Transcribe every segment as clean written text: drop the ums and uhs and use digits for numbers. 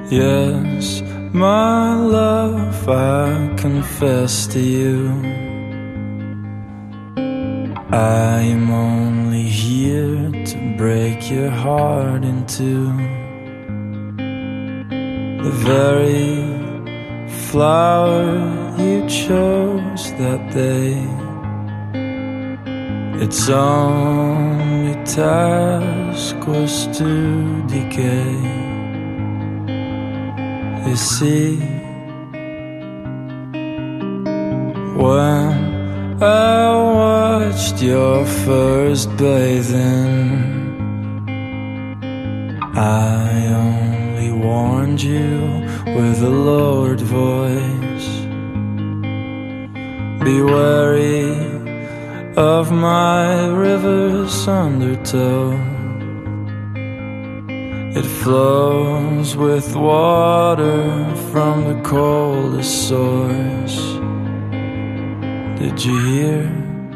Yes, my love, I confess to you, I am only here to break your heart in two. The very flower you chose that day, its only task was to decay. You see, when I watched your first bathing, I only warned you with a lowered voice. Be wary of my river's undertow. It flows with water from the coldest source. Did you hear?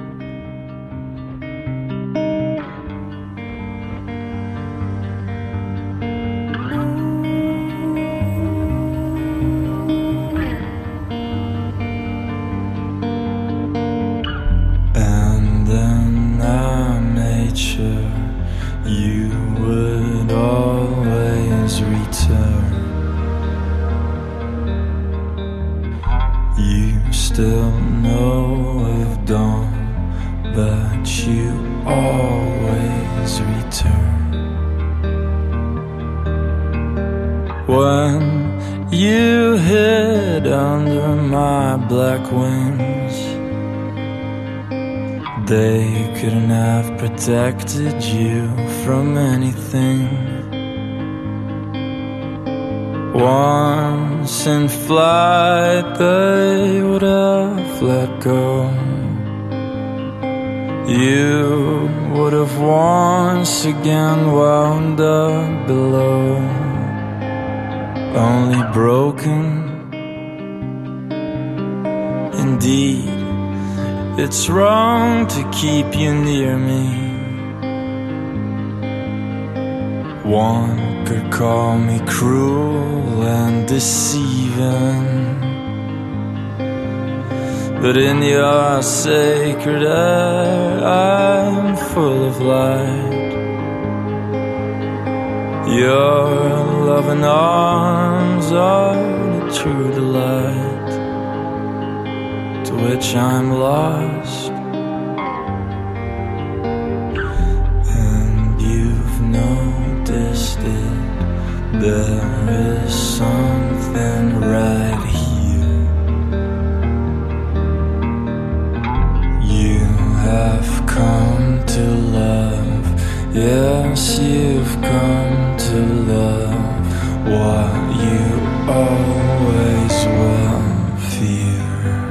And then I made sure you would always return. You still know of dawn, but you always return. When you hid under my black wings, they couldn't have protected you from anything. Once in flight, they would have let go. You would have once again wound up below, only broken. Indeed, it's wrong to keep you near me. One could call me cruel and deceiving, but in your sacred air I'm full of light. Your loving arms are the true delight to which I'm lost. And you've noticed it, there is something right here. You have come to love, yes, you've come to love what you always will fear.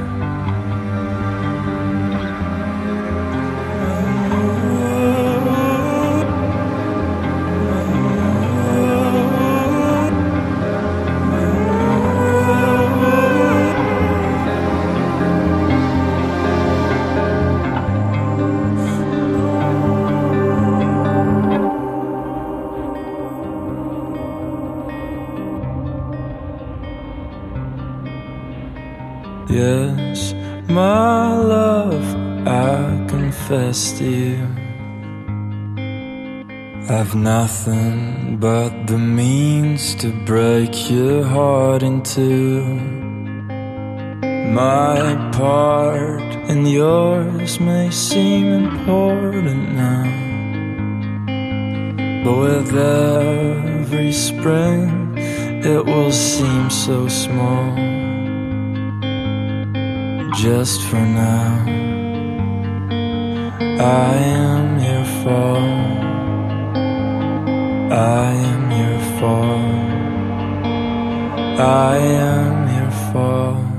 Yes, my love, I confess to you, I've nothing but the means to break your heart in two. My part and yours may seem important now, but with every spring it will seem so small. Just for now, I am your fault. I am your fault. I am your fault.